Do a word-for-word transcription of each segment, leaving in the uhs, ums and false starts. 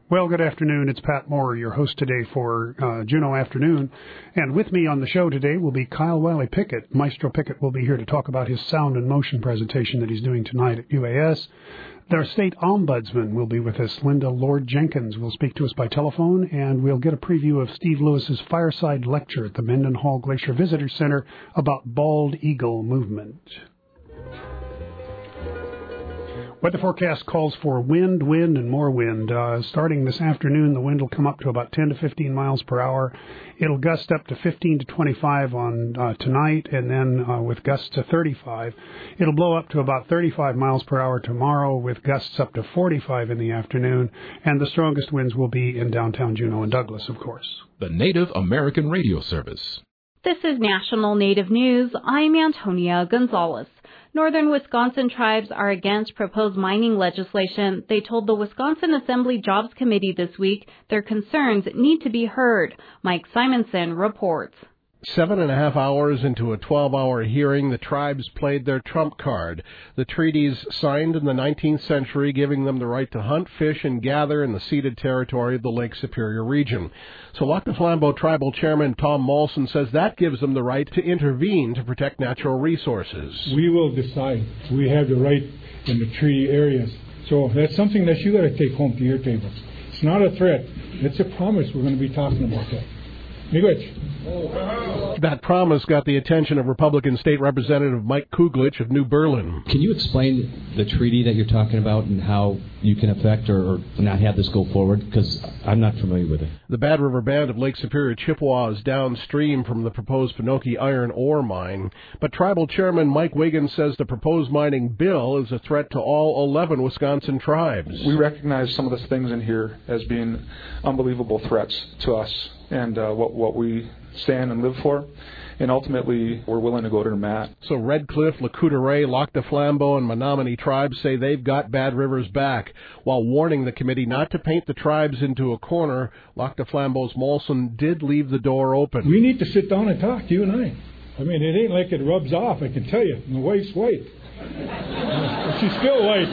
Well, good afternoon. It's Pat Moore, your host today for uh, Juneau Afternoon. And with me on the show today will be Kyle Wiley-Pickett. Maestro Pickett will be here to talk about his sound and motion presentation that he's doing tonight at U A S. Their state ombudsman will be with us. Linda Lord Jenkins will speak to us by telephone, and we'll get a preview of Steve Lewis's fireside lecture at the Mendenhall Glacier Visitor Center about bald eagle movement. Weather forecast calls for wind, wind, and more wind. Uh, starting this afternoon, the wind will come up to about ten to fifteen miles per hour. It'll gust up to fifteen to twenty-five on uh, tonight, and then uh, with gusts to thirty-five. It'll blow up to about thirty-five miles per hour tomorrow, with gusts up to forty-five in the afternoon, and the strongest winds will be in downtown Juneau and Douglas, of course. The Native American Radio Service. This is National Native News. I'm Antonia Gonzalez. Northern Wisconsin tribes are against proposed mining legislation. They told the Wisconsin Assembly Jobs Committee this week their concerns need to be heard. Mike Simonson reports. Seven and a half hours into a twelve-hour hearing, the tribes played their trump card. The treaties signed in the nineteenth century giving them the right to hunt, fish, and gather in the ceded territory of the Lake Superior region. So Lac du Flambeau Tribal Chairman Tom Molson says that gives them the right to intervene to protect natural resources. We will decide. We have the right in the treaty areas. So that's something that you got to take home to your table. It's not a threat. It's a promise. We're going to be talking about that. That promise got the attention of Republican State Representative Mike Kuglich of New Berlin. Can you explain the treaty that you're talking about and how you can affect or, or not have this go forward? Because I'm not familiar with it. The Bad River Band of Lake Superior Chippewa is downstream from the proposed Pinoki iron ore mine. But Tribal Chairman Mike Wiggins says the proposed mining bill is a threat to all eleven Wisconsin tribes. We recognize some of the things in here as being unbelievable threats to us and uh, what, what we stand and live for. And ultimately, we're willing to go to the mat. So Red Cliff, Lac-Courte, Lac du Flambeau, and Menominee tribes say they've got Bad River's back. While warning the committee not to paint the tribes into a corner, Lac du Flambeau's Molson did leave the door open. We need to sit down and talk, you and I. I mean, it ain't like it rubs off, I can tell you. My wife's white. She's still white.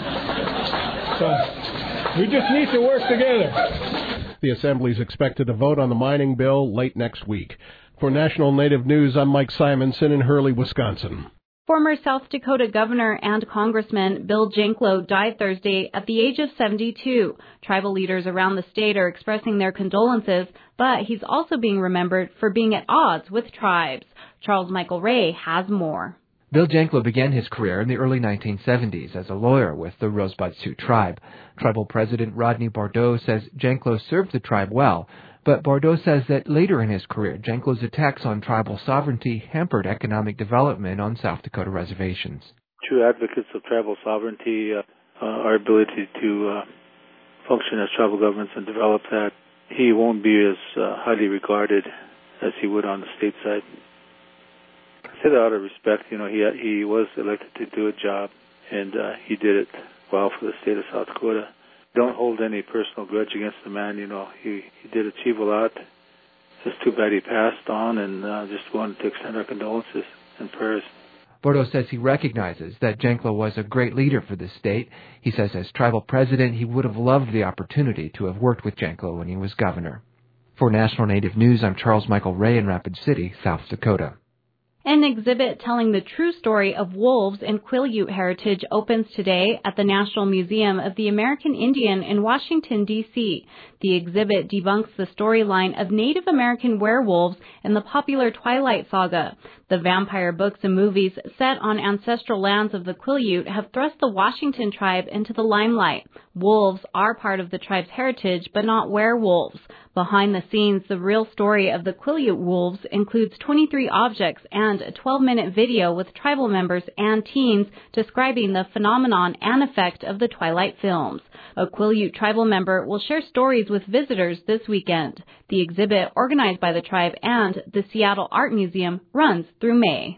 So we just need to work together. The Assembly is expected to vote on the mining bill late next week. For National Native News, I'm Mike Simonson in Hurley, Wisconsin. Former South Dakota Governor and Congressman Bill Janklow died Thursday at the age of seventy-two. Tribal leaders around the state are expressing their condolences, but he's also being remembered for being at odds with tribes. Charles Michael Ray has more. Bill Janklow began his career in the early nineteen seventies as a lawyer with the Rosebud Sioux tribe. Tribal President Rodney Bordeaux says Janklow served the tribe well, but Bordeaux says that later in his career, Janklow's attacks on tribal sovereignty hampered economic development on South Dakota reservations. True advocates of tribal sovereignty, uh, uh, our ability to uh, function as tribal governments and develop that, he won't be as uh, highly regarded as he would on the state side. I say that out of respect. You know, he he was elected to do a job, and uh, he did it well for the state of South Dakota. Don't hold any personal grudge against the man. You know, he, he did achieve a lot. It's just too bad he passed on, and uh, just wanted to extend our condolences and prayers. Bordeaux says he recognizes that Janklow was a great leader for the state. He says as tribal president, he would have loved the opportunity to have worked with Janklow when he was governor. For National Native News, I'm Charles Michael Ray in Rapid City, South Dakota. An exhibit telling the true story of wolves and Quileute heritage opens today at the National Museum of the American Indian in Washington, D C The exhibit debunks the storyline of Native American werewolves in the popular Twilight Saga. The vampire books and movies set on ancestral lands of the Quileute have thrust the Washington tribe into the limelight. Wolves are part of the tribe's heritage, but not werewolves. Behind the scenes, the real story of the Quileute wolves includes twenty-three objects and a twelve-minute video with tribal members and teens describing the phenomenon and effect of the Twilight films. A Quileute tribal member will share stories with visitors this weekend. The exhibit, organized by the tribe and the Seattle Art Museum, runs through May.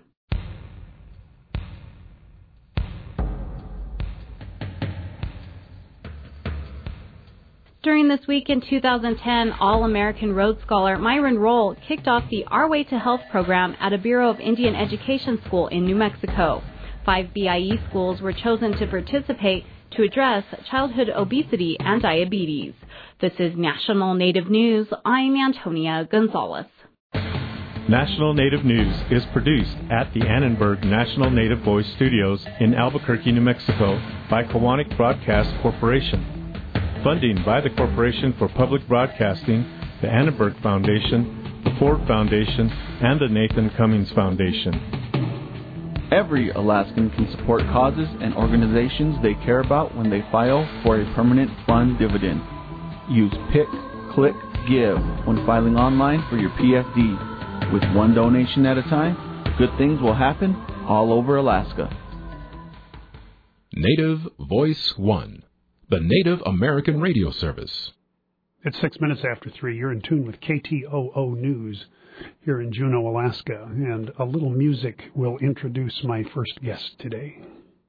During this week in two thousand ten, All-American Rhodes Scholar Myron Roll kicked off the Our Way to Health program at a Bureau of Indian Education school in New Mexico. Five B I E schools were chosen to participate, to address childhood obesity and diabetes. This is National Native News. I'm Antonia Gonzalez. National Native News is produced at the Annenberg National Native Voice Studios in Albuquerque, New Mexico by Kiwanis Broadcast Corporation. Funding by the Corporation for Public Broadcasting, the Annenberg Foundation, the Ford Foundation, and the Nathan Cummings Foundation. Every Alaskan can support causes and organizations they care about when they file for a permanent fund dividend. Use Pick, Click, Give when filing online for your P F D. With one donation at a time, good things will happen all over Alaska. Native Voice One, the Native American radio service. It's six minutes after three. You're in tune with K T O O News here in Juneau, Alaska. And a little music will introduce my first guest today.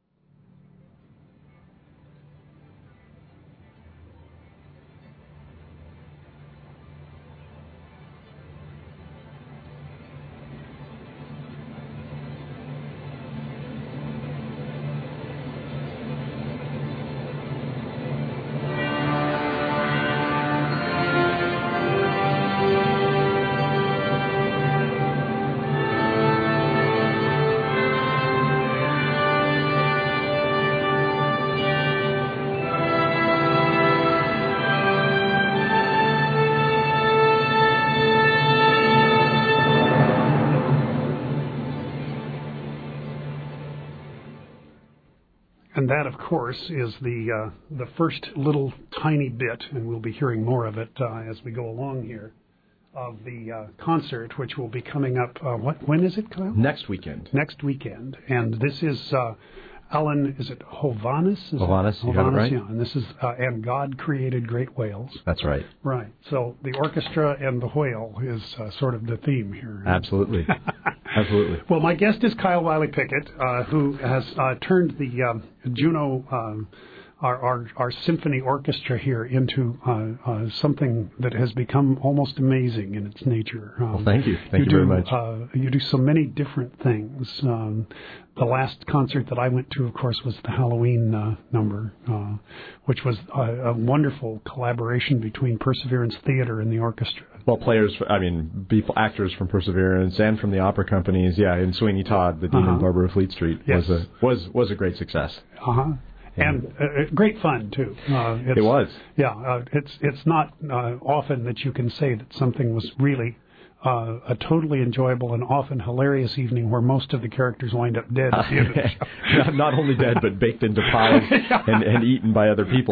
And that, of course, is the uh, the first little tiny bit, and we'll be hearing more of it uh, as we go along here, of the uh, concert, which will be coming up. Uh, what when is it, Kyle? Next weekend. Next weekend, and this is uh, Alan. Is it Hovhaness? Is Hovhaness, it? you got it right. Yeah, and this is uh, and God created great whales. That's right. Right. So the orchestra and the whale is uh, sort of the theme here. Absolutely. Absolutely. Well, my guest is Kyle Wiley Pickett, uh, who has uh, turned the um, Juneau, um, our, our our symphony orchestra here into uh, uh, something that has become almost amazing in its nature. Um, well, thank you. Thank you, you very do, much. Uh, you do so many different things. Um, the last concert that I went to, of course, was the Halloween uh, number, uh, which was a, a wonderful collaboration between Perseverance Theater and the orchestra. Well, players, I mean, people, actors from Perseverance and from the opera companies, yeah, and Sweeney Todd, the Dean uh-huh. and Barber of Fleet Street, yes. was a was was a great success. Uh-huh. And uh, great fun too. Uh, it was. Yeah, uh, it's it's not uh, often that you can say that something was really uh, a totally enjoyable and often hilarious evening where most of the characters wind up dead at the end of the show. not, not only dead, but baked into pies and, and eaten by other people.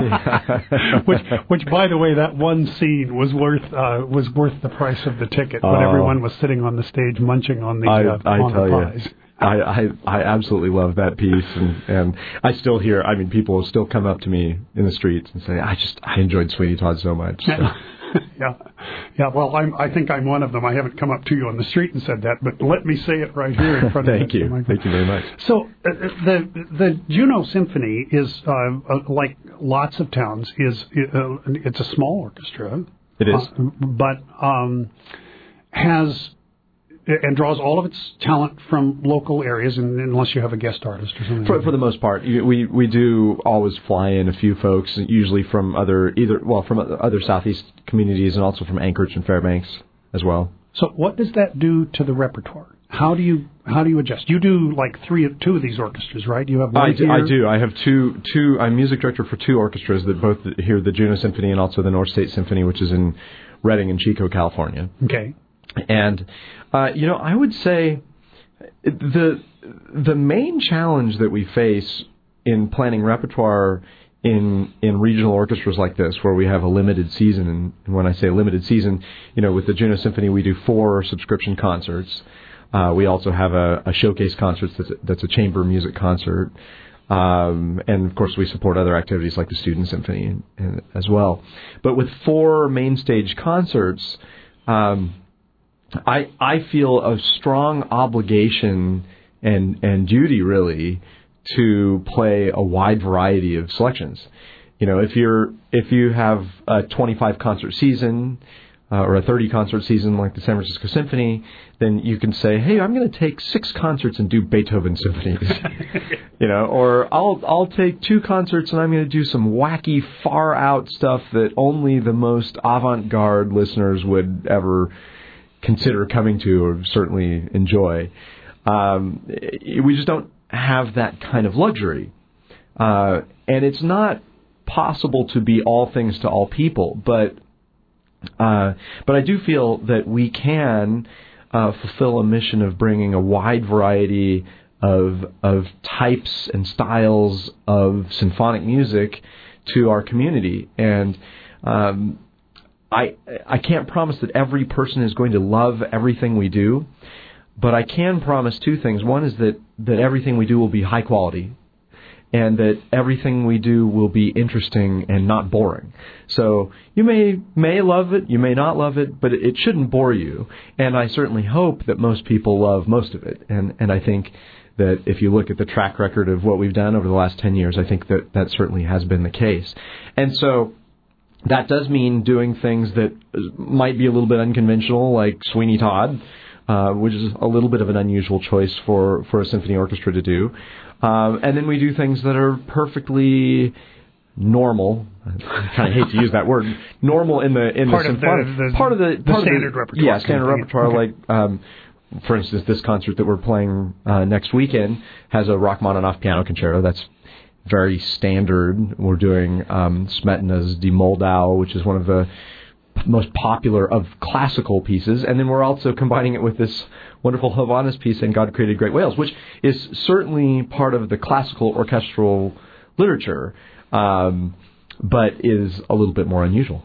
which, which, by the way, that one scene was worth uh, was worth the price of the ticket when uh, everyone was sitting on the stage munching on the I, uh, I on tell the you. pies. I, I I absolutely love that piece, and, and I still hear, I mean, people still come up to me in the streets and say, I just, I enjoyed Sweeney Todd so much. So. yeah, yeah. Well, I'm, I think I'm one of them. I haven't come up to you on the street and said that, but let me say it right here in front of you. Thank you. Thank you very much. So uh, the the Juneau Symphony is, uh, uh, like lots of towns, is uh, it's a small orchestra. It is. Uh, but um, has... and draws all of its talent from local areas, and, unless you have a guest artist or something. For, for the most part, we we do always fly in a few folks, usually from other either well from other southeast communities, and also from Anchorage and Fairbanks as well. So, what does that do to the repertoire? How do you how do you adjust? You do like three two of these orchestras, right? You have one I do, here? I do. I have two two. I'm music director for two orchestras that both here, the Juneau Symphony and also the North State Symphony, which is in Redding and Chico, California. Okay. And, uh, you know, I would say the the main challenge that we face in planning repertoire in in regional orchestras like this, where we have a limited season, and, and when I say limited season, you know, with the Juneau Symphony, we do four subscription concerts. Uh, we also have a, a showcase concert that's a, that's a chamber music concert. Um, and, of course, we support other activities like the Student Symphony and, and, as well. But with four main stage concerts, um, I I feel a strong obligation and and duty really to play a wide variety of selections. You know, if you're if you have a twenty-five concert season, uh, or a thirty concert season like the San Francisco Symphony, then you can say, hey, I'm going to take six concerts and do Beethoven symphonies, you know, or I'll I'll take two concerts and I'm going to do some wacky, far out stuff that only the most avant-garde listeners would ever consider coming to or certainly enjoy. Um, we just don't have that kind of luxury, uh, and it's not possible to be all things to all people, but uh, but I do feel that we can uh, fulfill a mission of bringing a wide variety of of types and styles of symphonic music to our community. And um, I I can't promise that every person is going to love everything we do, but I can promise two things. One is that, that everything we do will be high quality, and that everything we do will be interesting and not boring. So you may may love it, you may not love it, but it shouldn't bore you. And I certainly hope that most people love most of it. And and I think that if you look at the track record of what we've done over the last ten years, I think that that certainly has been the case. And so that does mean doing things that might be a little bit unconventional, like Sweeney Todd, uh, which is a little bit of an unusual choice for, for a symphony orchestra to do. Um, and then we do things that are perfectly normal. I kind of hate to use that word. Normal in the in part the symphonic, of the, part of the, the part standard of the, repertoire. Yeah, standard repertoire. Okay. Like, um, for instance, this concert that we're playing uh, next weekend has a Rachmaninoff piano concerto. That's very standard. We're doing um, Smetana's Die Moldau, which is one of the most popular of classical pieces, and then we're also combining it with this wonderful Havanas piece, And God Created Great Whales, which is certainly part of the classical orchestral literature, um, but is a little bit more unusual.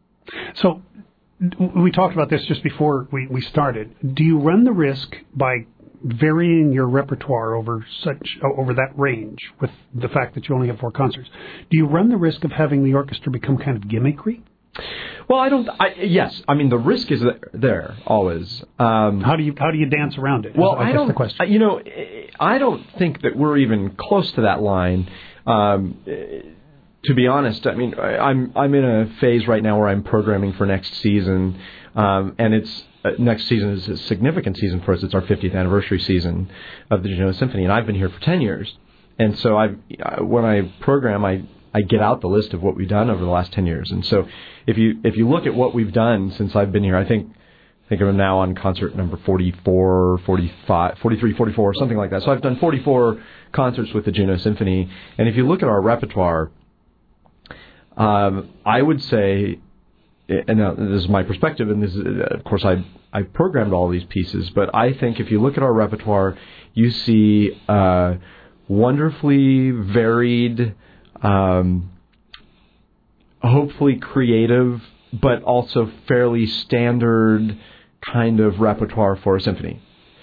So we talked about this just before we, we started. Do you run the risk by varying your repertoire over such over that range with the fact that you only have four concerts? Do you run the risk of having the orchestra become kind of gimmickry? Well, I don't. I, yes, I mean the risk is there always. Um, how do you how do you dance around it? Well, I, I I guess don't. The question. You know, I don't think that we're even close to that line. Um, to be honest, I mean, I'm I'm in a phase right now where I'm programming for next season, um, and it's uh, next season is a significant season for us. It's our fiftieth anniversary season of the Genoa Symphony, and I've been here for ten years. And so I, when I program, I. I get out the list of what we've done over the last ten years. And so if you if you look at what we've done since I've been here, I think I think I'm now on concert number forty-four, forty-five, forty-three, forty-four, something like that. So I've done forty-four concerts with the Genoa Symphony. And if you look at our repertoire, um, I would say, and now this is my perspective, and this is, of course I I programmed all these pieces, but I think if you look at our repertoire, you see uh, wonderfully varied, Um, hopefully creative, but also fairly standard kind of repertoire for a symphony.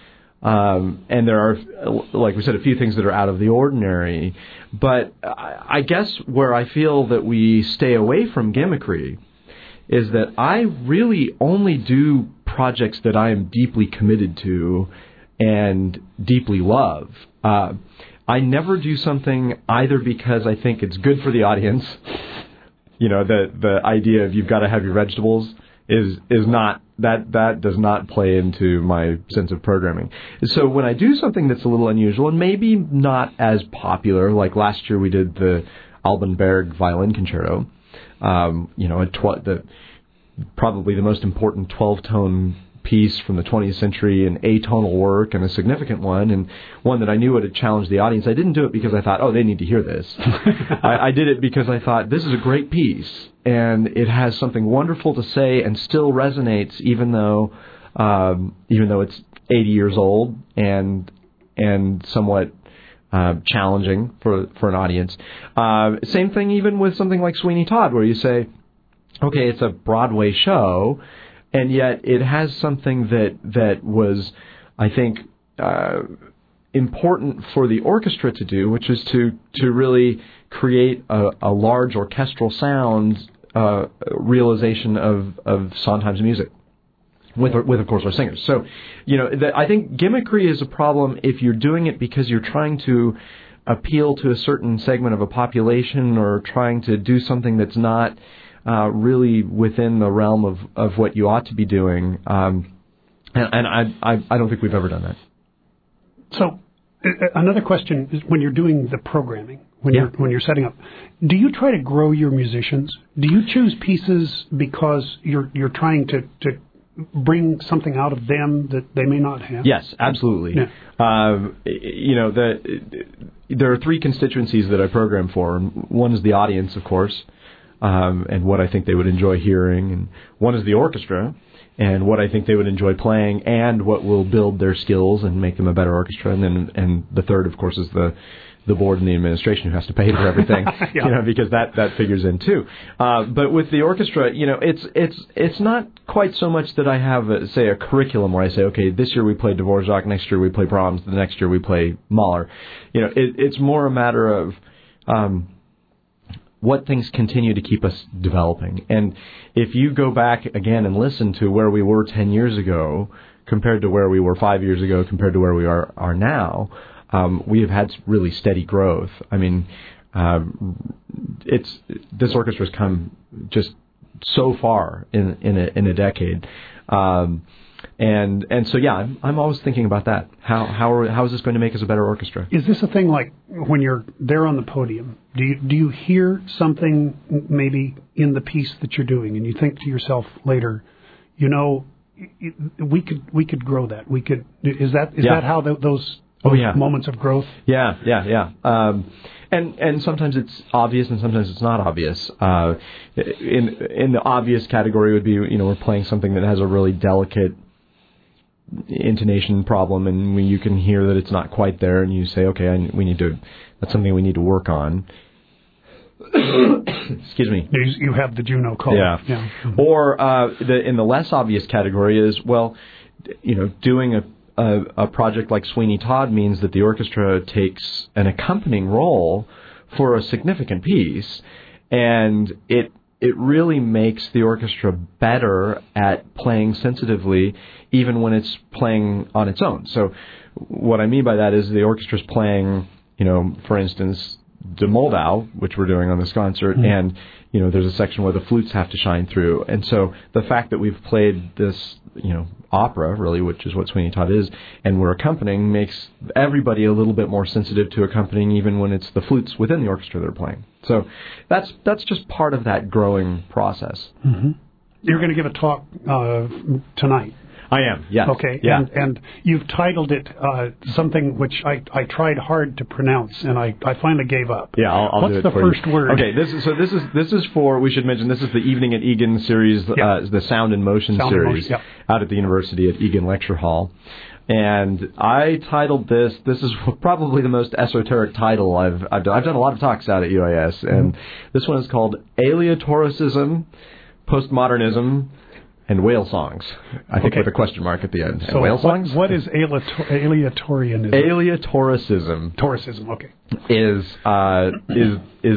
Um, and there are, like we said, a few things that are out of the ordinary. But I, I guess where I feel that we stay away from gimmickry is that I really only do projects that I am deeply committed to and deeply love. Uh, I never do something either because I think it's good for the audience. You know, the the idea of you've got to have your vegetables is is not that that does not play into my sense of programming. So when I do something that's a little unusual and maybe not as popular, like last year we did the Alban Berg violin concerto. Um, you know, a tw- the probably the most important twelve-tone piece from the twentieth century, an atonal work and a significant one, and one that I knew would challenge the audience. I didn't do it because I thought, oh, they need to hear this. I, I did it because I thought, this is a great piece, and it has something wonderful to say and still resonates, even though um, even though it's eighty years old and and somewhat uh, challenging for for an audience. Uh, same thing even with something like Sweeney Todd, where you say, okay, it's a Broadway show, and yet it has something that that was, I think, uh, important for the orchestra to do, which is to, to really create a, a large orchestral sound uh, realization of, of Sondheim's music, with, with, of course, our singers. So, you know, the, I think gimmickry is a problem if you're doing it because you're trying to appeal to a certain segment of a population or trying to do something that's not uh, really within the realm of, of what you ought to be doing. Um, and and I, I I don't think we've ever done that. So uh, another question is when you're doing the programming, when Yeah. you're when you're setting up, do you try to grow your musicians? Do you choose pieces because you're you're trying to, to bring something out of them that they may not have? Yes, absolutely. Yeah. Uh, you know, the, there are three constituencies that I program for. One is the audience, of course, um, and what I think they would enjoy hearing. And one is the orchestra, and what I think they would enjoy playing, and what will build their skills and make them a better orchestra. And then, and the third, of course, is the the board and the administration who has to pay for everything, Yeah. you know, because that, that figures in too. Uh, but with the orchestra, you know, it's it's it's not quite so much that I have, a, say, a curriculum where I say, okay, this year we play Dvorak, next year we play Brahms, the next year we play Mahler. You know, it, it's more a matter of um, what things continue to keep us developing. And if you go back again and listen to where we were ten years ago compared to where we were five years ago compared to where we are are now, Um, we have had really steady growth. I mean, uh, it's this orchestra's come just so far in in a, in a decade, um, and and so yeah, I'm, I'm always thinking about that. How how are, how is this going to make us a better orchestra? Is this a thing like when you're there on the podium? Do you do you hear something maybe in the piece that you're doing, and you think to yourself later, you know, we could we could grow that. We could. Is that is Yeah. that how the, those Oh, yeah. moments of growth? Yeah, yeah, yeah. Um, and and sometimes it's obvious, and sometimes it's not obvious. Uh, in in the obvious category would be, you know, we're playing something that has a really delicate intonation problem, and we, you can hear that it's not quite there, and you say, okay, I, we need to. That's something we need to work on. Excuse me. You, you have the Juno call. Yeah. yeah. Or uh, the, in the less obvious category is, well, you know, doing a A, a project like Sweeney Todd means that the orchestra takes an accompanying role for a significant piece, and it it really makes the orchestra better at playing sensitively, even when it's playing on its own. So, what I mean by that is the orchestra's playing, you know, for instance, De Moldau, which we're doing on this concert, mm-hmm. and you know, there's a section where the flutes have to shine through, and so the fact that we've played this, you know, opera, really, which is what Sweeney Todd is, and we're accompanying, makes everybody a little bit more sensitive to accompanying, even when it's the flutes within the orchestra that are playing. So that's that's just part of that growing process. Mm-hmm. You're going to give a talk uh, tonight. I am, yes. Okay, yeah. and, and you've titled it uh, something which I, I tried hard to pronounce, and I, I finally gave up. Yeah, I'll, I'll What's do it the for first you. word? Okay, this is so. This is this is for. We should mention this is the Evening at Egan series, Yeah. uh, the Sound and Motion Sound and series, Motion, yeah. out at the University at Egan Lecture Hall. And I titled this. This is probably the most esoteric title I've I've done. I've done a lot of talks out at U I S, and mm-hmm. this one is called Aleatoricism, Postmodernism, and Whale Songs. I think Okay. with a question mark at the end. So and whale what, songs? what is aleator- aleatorianism? Aleatoricism. Toricism, okay. Is uh, is is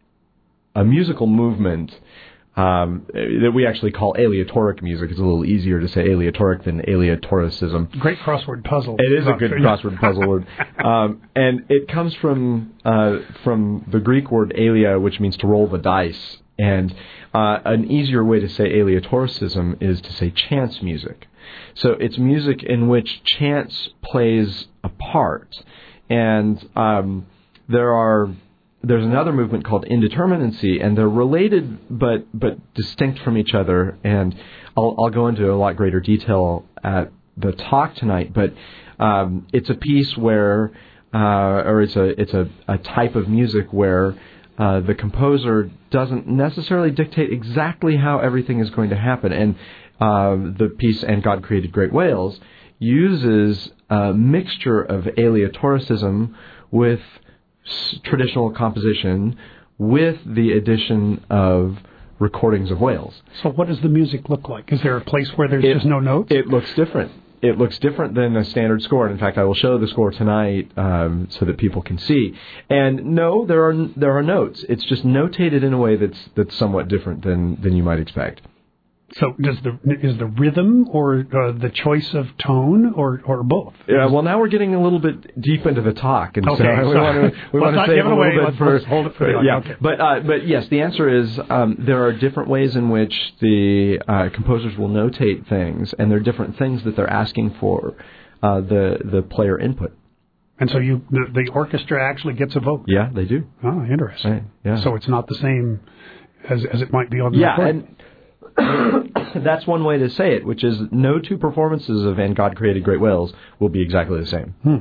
a musical movement um, that we actually call aleatoric music. It's a little easier to say aleatoric than aleatoricism. Great crossword puzzle. It is a good crossword puzzle word, um, and it comes from uh, from the Greek word alea, which means to roll the dice. And uh, an easier way to say aleatoricism is to say chance music. So it's music in which chance plays a part. And um, there are there's another movement called indeterminacy, and they're related but but distinct from each other. And I'll, I'll go into a lot greater detail at the talk tonight. But um, it's a piece where, uh, or it's a it's a, a type of music where Uh, the composer doesn't necessarily dictate exactly how everything is going to happen. And uh, the piece, And God Created Great Whales, uses a mixture of aleatoricism with s- traditional composition with the addition of recordings of whales. So what does the music look like? Is there a place where there's It, just no notes? It looks different. It looks different than a standard score. And in fact, I will show the score tonight um, so that people can see. And no, there are there are notes. It's just notated in a way that's that's somewhat different than, than you might expect. So does the is the rhythm or uh, the choice of tone or, or both? Yeah, well, now we're getting a little bit deep into the talk, and okay, so we so want to we want to save a little away. bit let's, for let's hold it for the yeah. Okay. But uh, but yes, the answer is um, there are different ways in which the uh, composers will notate things, and there are different things that they're asking for uh, the the player input. And so you the, the orchestra actually gets a vote. Yeah, they do. Oh, interesting. Right, yeah. So it's not the same as as it might be on the yeah, recording. and that's one way to say it, which is no two performances of And God Created Great Whales will be exactly the same. Hmm.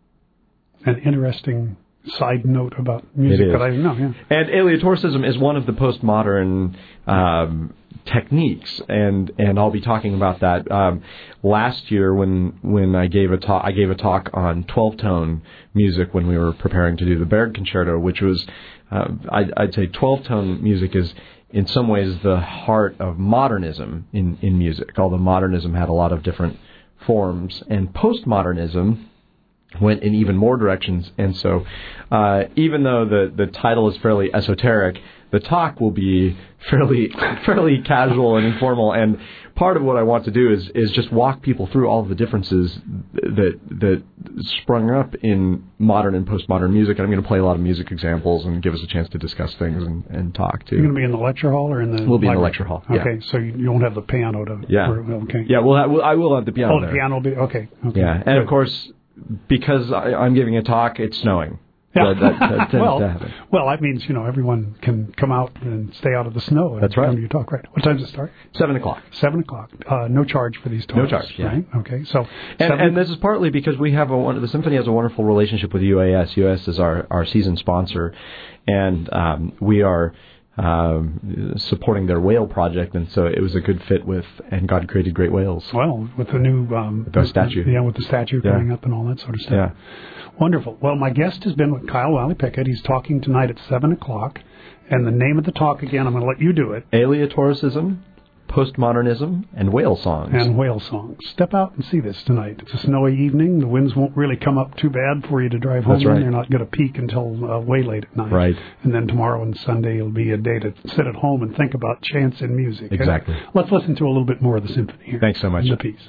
An interesting side note about music that I didn't know. Yeah. And aleatoricism is one of the postmodern um, techniques, and, and I'll be talking about that. Um, last year, when when I gave a talk, I gave a talk on twelve-tone music when we were preparing to do the Berg Concerto, which was uh, I'd, I'd say twelve-tone music is in some ways the heart of modernism in, in music, although modernism had a lot of different forms, and postmodernism went in even more directions. And so uh, even though the, the title is fairly esoteric, the talk will be fairly fairly casual and informal. And part of what I want to do is is just walk people through all of the differences that that sprung up in modern and postmodern music. And I'm going to play a lot of music examples and give us a chance to discuss things and, and talk too. You're going to be in the lecture hall or in the We'll be library? in the lecture hall. Yeah. Okay, so you, you won't have the piano to... Yeah. Or, okay. Yeah, we'll have, we'll, I will have the piano Oh, the there. piano will be... Okay. okay. Yeah, and of course, because I, I'm giving a talk, it's snowing. Yeah. That, that, that tends well, to happen. well, that means, you know, everyone can come out and stay out of the snow. And That's right. Come to your talk, right? What time does it start? Seven o'clock. Seven o'clock. Uh, no charge for these talks. No charge, yeah. Right? Okay, so... And, seven, and this is partly because we have a one, the symphony has a wonderful relationship with U A S. U A S is our, our season sponsor, and um, we are um, supporting their whale project, and so it was a good fit with And God Created Great Whales. Well, with the new... Um, the statue. Yeah, with the statue yeah. coming up and all that sort of stuff. Yeah. Wonderful. Well, my guest has been with Kyle Wally-Pickett. He's talking tonight at seven o'clock. And the name of the talk, again, I'm going to let you do it. Aleatoricism, postmodernism, and whale songs. And whale songs. Step out and see this tonight. It's a snowy evening. The winds won't really come up too bad for you to drive home. That's right. They're not going to peak until uh, way late at night. Right. And then tomorrow and Sunday will be a day to sit at home and think about chants in music. Exactly. And let's listen to a little bit more of the symphony here. Thanks so much. The piece.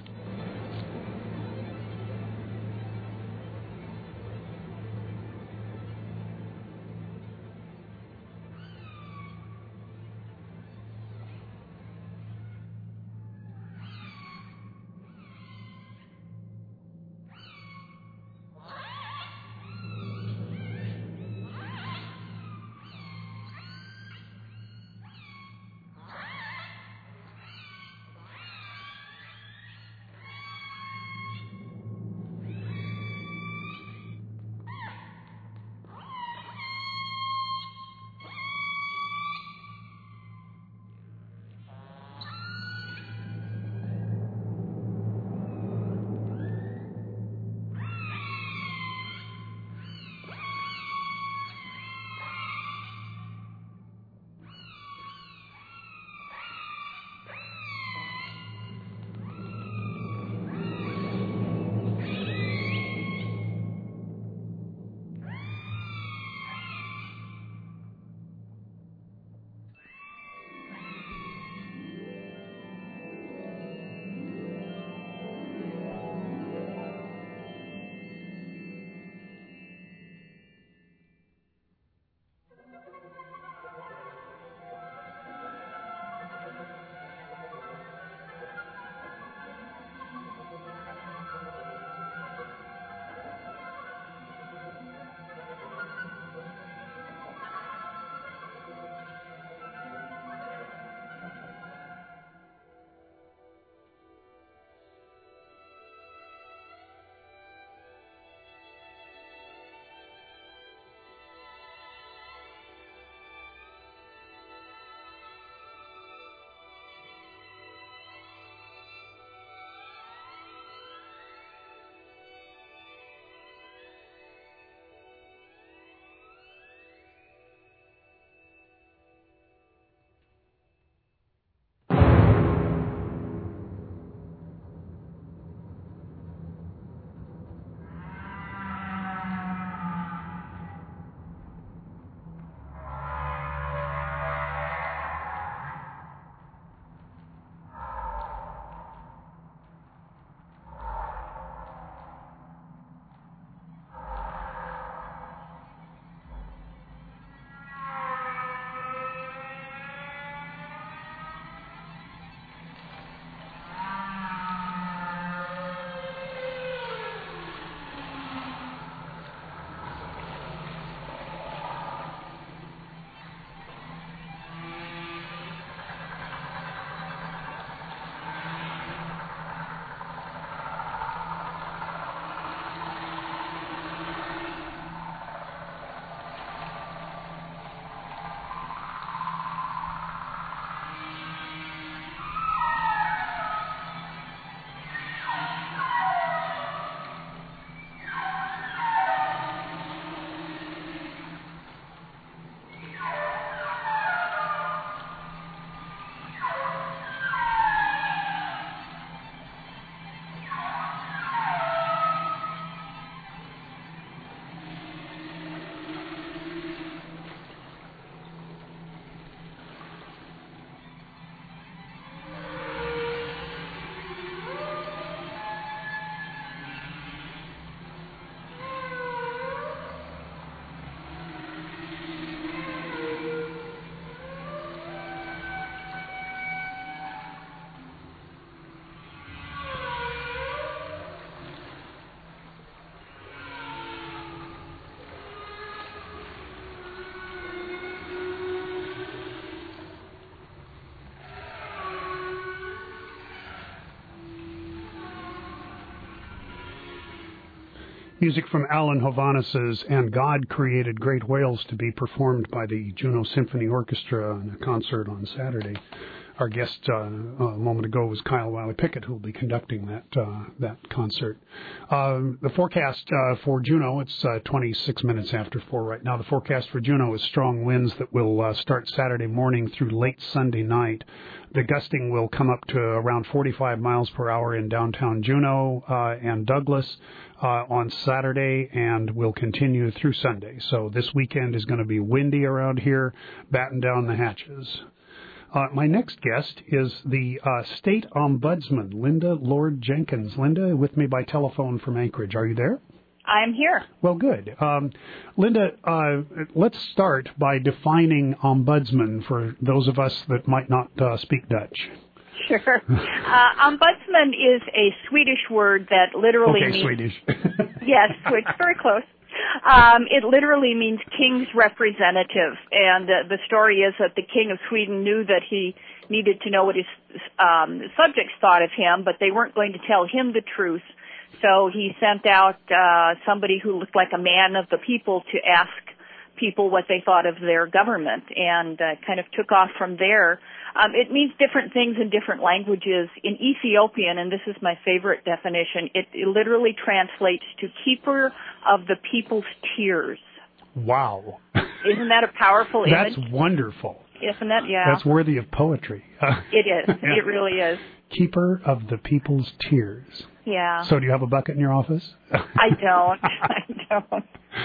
Music from Alan Hovhannis's And God Created Great Whales to be performed by the Juneau Symphony Orchestra in a concert on Saturday. Our guest uh, a moment ago was Kyle Wiley-Pickett, who will be conducting that uh, that concert. Um, the forecast uh, for Juneau, it's uh, twenty-six minutes after four right now. The forecast for Juneau is strong winds that will uh, start Saturday morning through late Sunday night. The gusting will come up to around forty-five miles per hour in downtown Juneau uh, and Douglas uh, on Saturday, and will continue through Sunday. So this weekend is going to be windy around here. Batten down the hatches. Uh, my next guest is the uh, State Ombudsman, Linda Lord Jenkins. Linda, with me by telephone from Anchorage. Are you there? I'm here. Well, good. Um, Linda, uh, let's start by defining ombudsman for those of us that might not uh, speak Dutch. Sure. Uh, ombudsman is a Swedish word that literally okay, means... Swedish. Yes, it's very close. Um, it literally means king's representative, and uh, the story is that the king of Sweden knew that he needed to know what his um, subjects thought of him, but they weren't going to tell him the truth. So he sent out uh, somebody who looked like a man of the people to ask people what they thought of their government, and uh, kind of took off from there. Um, it means different things in different languages. In Ethiopian, and this is my favorite definition, it, it literally translates to keeper of the people's tears. Wow. Isn't that a powerful image? That's wonderful. Isn't that? Yeah. That's worthy of poetry. It is. Yeah. It really is. Keeper of the people's tears. Yeah. So do you have a bucket in your office? I don't. I don't.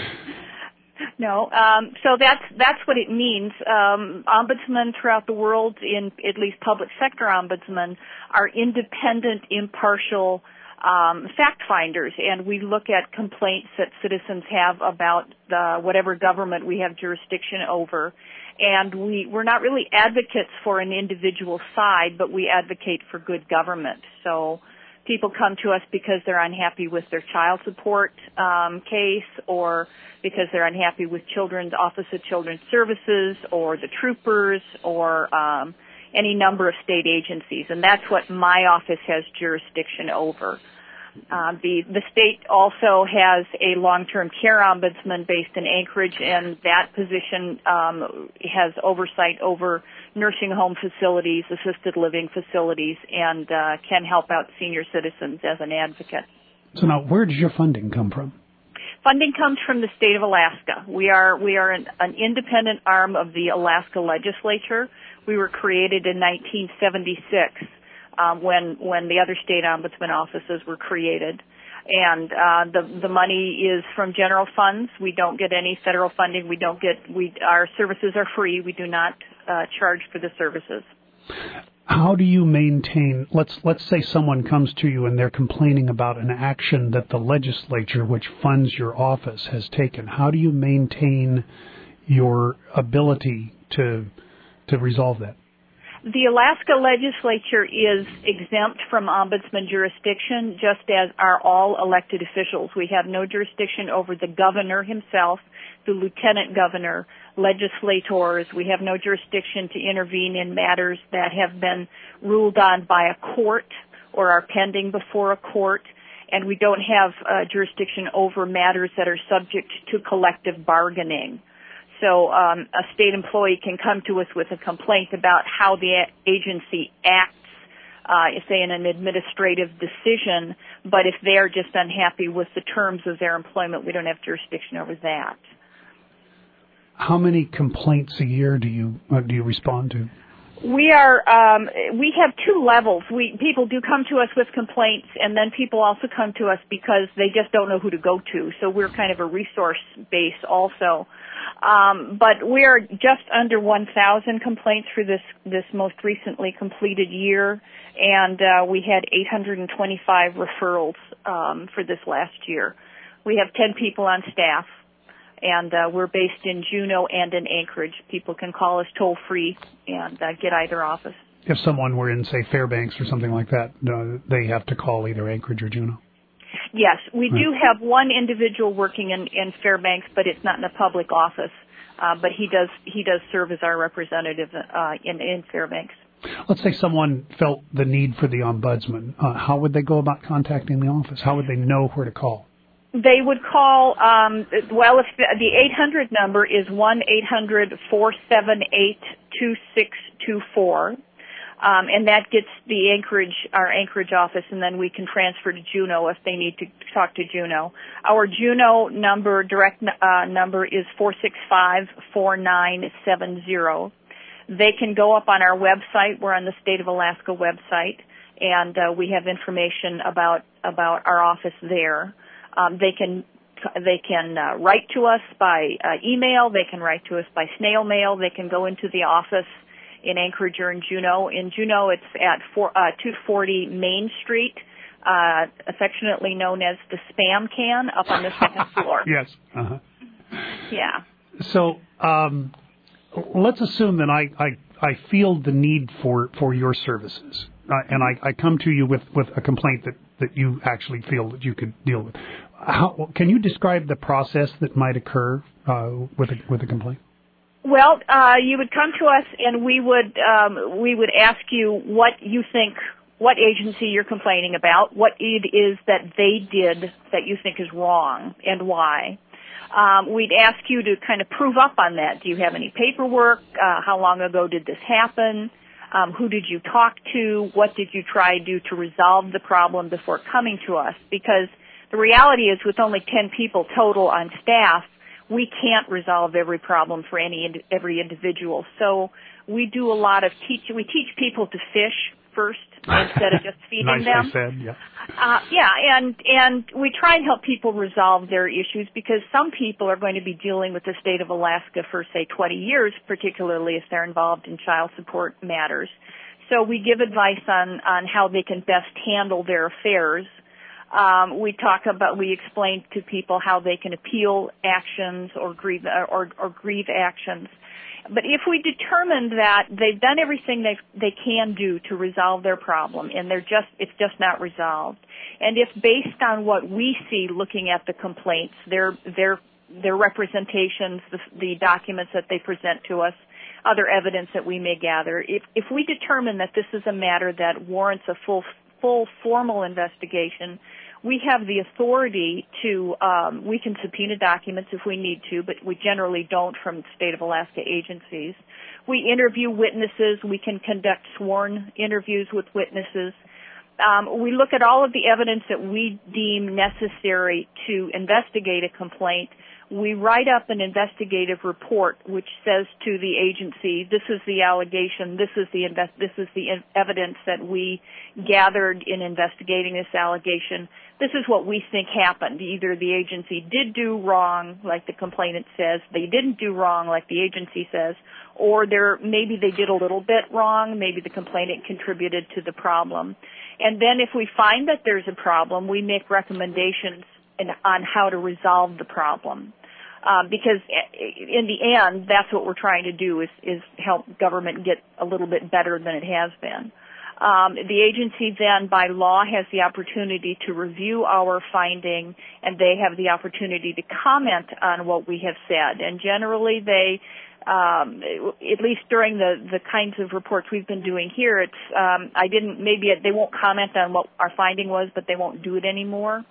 No, um, so that's that's what it means. Um, ombudsmen throughout the world, in at least public sector ombudsmen, are independent, impartial um, fact finders, and we look at complaints that citizens have about the, whatever government we have jurisdiction over. And we, we're not really advocates for an individual side, but we advocate for good government. So people come to us because they're unhappy with their child support um, case, or because they're unhappy with Children's Office of Children's Services, or the troopers, or um, any number of state agencies. And that's what my office has jurisdiction over. Uh, the the state also has a long-term care ombudsman based in Anchorage, and that position um, has oversight over nursing home facilities, assisted living facilities, and uh, can help out senior citizens as an advocate. So now, where does your funding come from? Funding comes from the state of Alaska. We are we are an, an independent arm of the Alaska legislature. We were created in nineteen seventy-six. Um, when when the other state ombudsman offices were created, and uh, the the money is from general funds. We don't get any federal funding. We don't get we our services are free. We do not uh, charge for the services. How do you maintain? Let's let's say someone comes to you and they're complaining about an action that the legislature, which funds your office, has taken. How do you maintain your ability to to resolve that? The Alaska legislature is exempt from ombudsman jurisdiction, just as are all elected officials. We have no jurisdiction over the governor himself, the lieutenant governor, legislators. We have no jurisdiction to intervene in matters that have been ruled on by a court or are pending before a court. And we don't have uh, jurisdiction over matters that are subject to collective bargaining. So um, a state employee can come to us with a complaint about how the agency acts, uh, say in an administrative decision, but if they're just unhappy with the terms of their employment, we don't have jurisdiction over that. How many complaints a year do you uh, do you respond to? We are um, we have two levels. We people do come to us with complaints, and then people also come to us because they just don't know who to go to. So we're kind of a resource base also. Um, but we are just under one thousand complaints for this this most recently completed year, and uh, we had eight hundred twenty-five referrals um, for this last year. We have ten people on staff, and uh, we're based in Juneau and in Anchorage. People can call us toll free and uh, get either office. If someone were in, say, Fairbanks or something like that, uh, they have to call either Anchorage or Juneau. Yes, we do have one individual working in, in Fairbanks, but it's not in a public office. Uh, but he does he does serve as our representative uh, in, in Fairbanks. Let's say someone felt the need for the ombudsman. Uh, how would they go about contacting the office? How would they know where to call? They would call, um, well, if the, the eight hundred number is one eight hundred four seven eight two six two four, um, and that gets the Anchorage, our Anchorage office, and then we can transfer to Juneau if they need to talk to Juneau. Our Juneau number, direct uh, number is four six five four nine seven zero. They can go up on our website. We're on the State of Alaska website, and uh, we have information about about our office there. Um, they can they can uh, write to us by uh, email. They can write to us by snail mail. They can go into the office in Anchorage or in Juneau. In Juneau, it's at four, uh, two forty Main Street, uh, affectionately known as the Spam Can, up on the second floor. Yes. Uh-huh. Yeah. So um, let's assume that I, I, I feel the need for, for your services, uh, and I, I come to you with, with a complaint that, that you actually feel that you could deal with. How, can you describe the process that might occur uh, with a, with a complaint? Well, uh, you would come to us, and we would um, we would ask you what you think, what agency you're complaining about, what it is that they did that you think is wrong, and why. Um, we'd ask you to kind of prove up on that. Do you have any paperwork? Uh, how long ago did this happen? Um, who did you talk to? What did you try to do to resolve the problem before coming to us? Because the reality is, with only ten people total on staff, we can't resolve every problem for any every individual. So we do a lot of teach. We teach people to fish first instead of just feeding Nicely them. said, yeah. Uh, yeah, and and we try and help people resolve their issues, because some people are going to be dealing with the state of Alaska for, say, twenty years, particularly if they're involved in child support matters. So we give advice on, on how they can best handle their affairs. Um, we talk about, we explain to people how they can appeal actions or grieve, or, or grieve actions. But if we determine that they've done everything they they can do to resolve their problem, and they're just it's just not resolved, and if based on what we see looking at the complaints, their their their representations, the, the documents that they present to us, other evidence that we may gather, if if we determine that this is a matter that warrants a full full formal investigation, we have the authority to, um, we can subpoena documents if we need to, but we generally don't from state of Alaska agencies. We interview witnesses. We can conduct sworn interviews with witnesses. Um, we look at all of the evidence that we deem necessary to investigate a complaint. We write up an investigative report which says to the agency, this is the allegation, this is the invest, this is the evidence that we gathered in investigating this allegation. This is what we think happened. Either the agency did do wrong, like the complainant says, they didn't do wrong, like the agency says, or there maybe they did a little bit wrong, maybe the complainant contributed to the problem. And then if we find that there's a problem, we make recommendations in, on how to resolve the problem. Uh, because in the end, that's what we're trying to do is, is help government get a little bit better than it has been. Um, the agency then, by law, has the opportunity to review our finding, and they have the opportunity to comment on what we have said. And generally, they, um, at least during the, the kinds of reports we've been doing here, it's um, I didn't maybe it, they won't comment on what our finding was, but they won't do it anymore.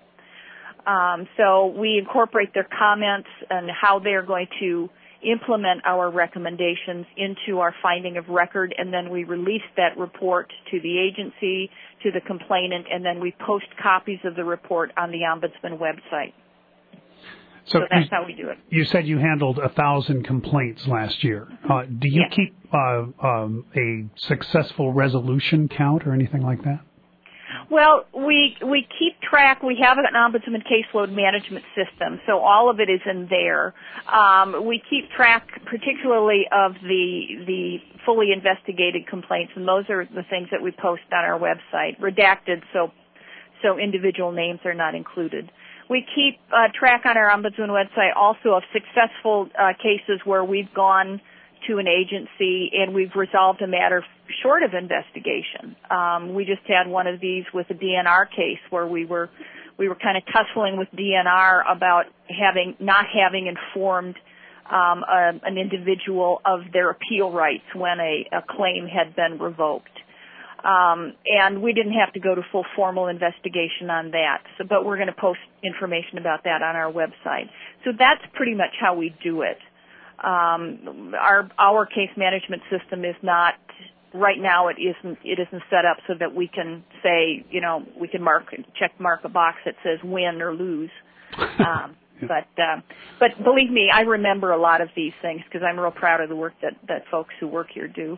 Um, so we incorporate their comments and how they're going to implement our recommendations into our finding of record, and then we release that report to the agency, to the complainant, and then we post copies of the report on the Ombudsman website. So, so that's you, how we do it. You said you handled a thousand complaints last year. Uh, do you yes. keep uh, um, a successful resolution count or anything like that? Well, we we keep track. We have an Ombudsman caseload management system, so all of it is in there. Um, we keep track, particularly of the the fully investigated complaints, and those are the things that we post on our website, redacted, so so individual names are not included. We keep uh, track on our Ombudsman website also of successful uh, cases where we've gone to an agency and we've resolved a matter short of investigation. Um, we just had one of these with a D N R case where we were we were kind of tussling with D N R about having not having informed um, a, an individual of their appeal rights when a, a claim had been revoked. Um, and we didn't have to go to full formal investigation on that. So, but we're going to post information about that on our website. So that's pretty much how we do it. Um, our our case management system is not right now. It isn't it isn't set up so that we can say, you know, we can mark check mark a box that says win or lose. Um, but uh, but believe me, I remember a lot of these things because I'm real proud of the work that that folks who work here do.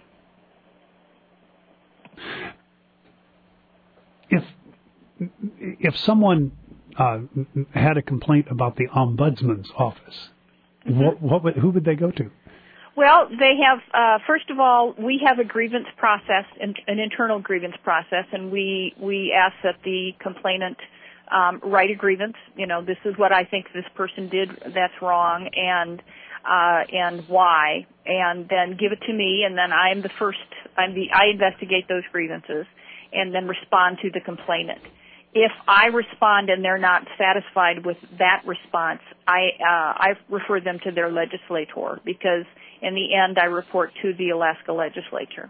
If if someone uh, had a complaint about the ombudsman's office, mm-hmm. what, what would, who would they go to? Well, they have, uh, first of all, we have a grievance process, an internal grievance process, and we, we ask that the complainant um, write a grievance. You know, this is what I think this person did that's wrong, and uh, and why, and then give it to me, and then I'm the first, I'm the, I investigate those grievances, and then respond to the complainant. If I respond and they're not satisfied with that response, I uh, I refer them to their legislator, because in the end I report to the Alaska legislature.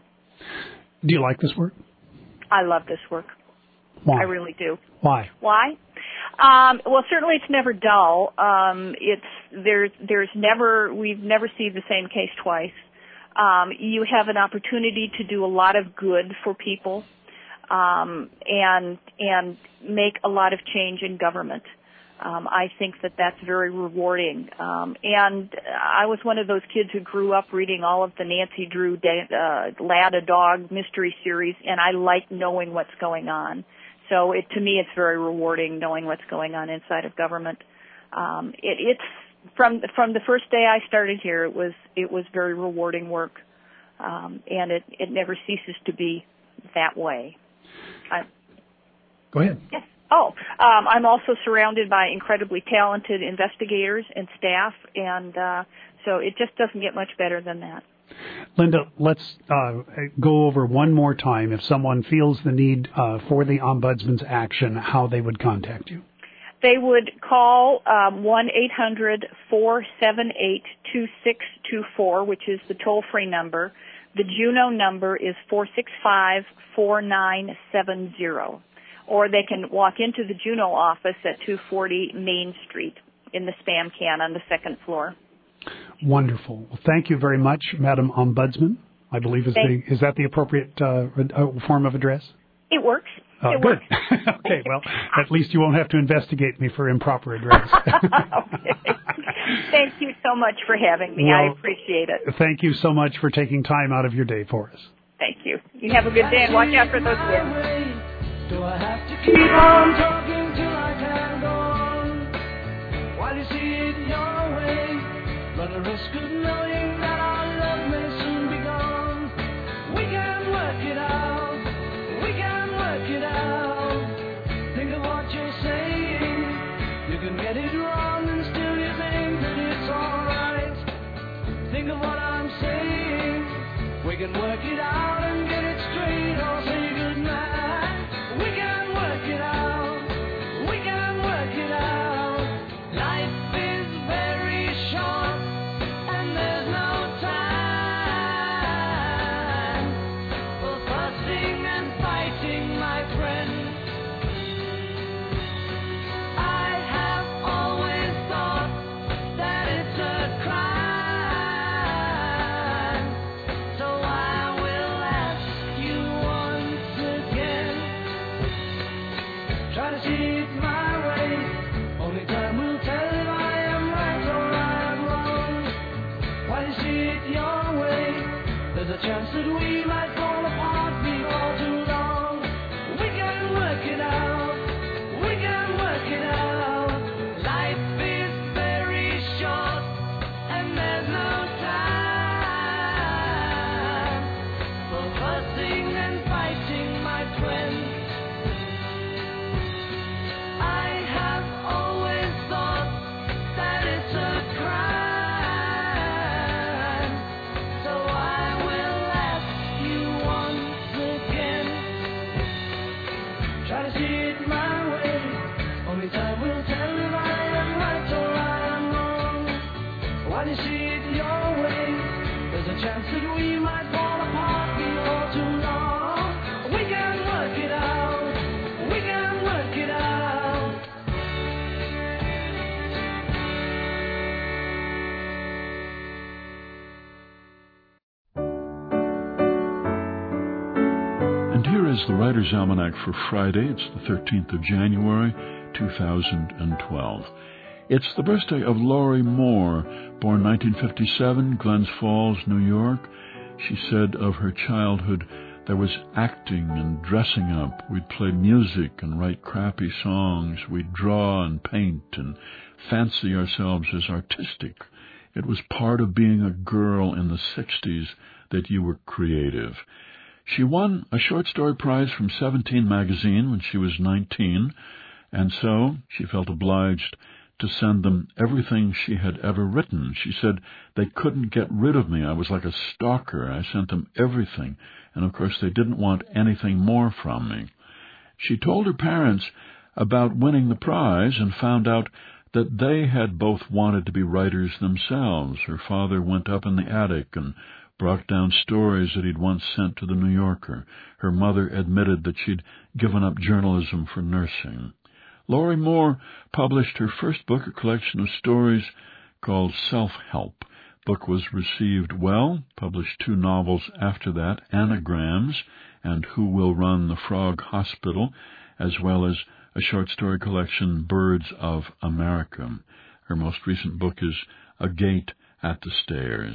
Do you like this work? I love this work. Why? I really do. Why? Why? Um, well, certainly it's never dull. Um, it's there's there's never we've never seen the same case twice. Um, you have an opportunity to do a lot of good for people, um, and and make a lot of change in government. Um, I think that that's very rewarding. Um, and I was one of those kids who grew up reading all of the Nancy Drew uh, Lad a Dog mystery series, and I like knowing what's going on. So it, to me, it's very rewarding knowing what's going on inside of government. Um, it, it's from from the first day I started here, it was it was very rewarding work, um, and it, it never ceases to be that way. I, Go ahead. Yes. Oh, um, I'm also surrounded by incredibly talented investigators and staff, and uh, so it just doesn't get much better than that. Linda, let's uh, go over one more time, if someone feels the need uh, for the Ombudsman's action, how they would contact you. They would call um, one eight hundred four seven eight two six two four, which is the toll-free number. The Juneau number is four six five four nine seven zero. Or they can walk into the Juneau office at two forty Main Street in the spam can on the second floor. Wonderful. Well, thank you very much, Madam Ombudsman. I believe is the is that the appropriate uh, form of address? It works. Uh, it good. works. Okay. Well, at least you won't have to investigate me for improper address. Okay. Thank you so much for having me. Well, I appreciate it. Thank you so much for taking time out of your day for us. Thank you. You have a good day and watch out for those winds. Do I have to keep on talking till I can go on? While you see it your way, run the risk of knowing that our love may soon be gone. We can work it out, we can work it out. Think of what you're saying, you can get it wrong and still you think that it's alright. Think of what I'm saying, we can work it out and get it straight or say goodnight. We can work it out, we can work it out. Life is very short and there's no time for fussing and fighting, my friend. I have always thought that it's a crime, so I will ask you once again. Try to see it my way. Only time will tell if I am right or I am wrong. While you see it your way, there's a chance that we might fall apart before too long. We can work it out, we can work it out. Life is very short and there's no time for fussing and fighting, my friend. I have always thought that it's a crime, so I will ask you once again. Try to see it my way, only time will tell if I am right or I am wrong. While you see it your way, there's a chance that we might fall apart before too long. We is the Writer's Almanac for Friday. It's the thirteenth of January, two thousand twelve. It's the birthday of Laurie Moore, born nineteen fifty-seven, Glens Falls, New York. She said of her childhood, there was acting and dressing up. We'd play music and write crappy songs. We'd draw and paint and fancy ourselves as artistic. It was part of being a girl in the sixties that you were creative. She won a short story prize from Seventeen magazine when she was nineteen, and so she felt obliged to send them everything she had ever written. She said they couldn't get rid of me. I was like a stalker. I sent them everything, and of course they didn't want anything more from me. She told her parents about winning the prize and found out that they had both wanted to be writers themselves. Her father went up in the attic and brought down stories that he'd once sent to the New Yorker. Her mother admitted that she'd given up journalism for nursing. Laurie Moore published her first book, a collection of stories called Self-Help. The book was received well, published two novels after that, Anagrams and Who Will Run the Frog Hospital, as well as a short story collection, Birds of America. Her most recent book is A Gate at the Stairs.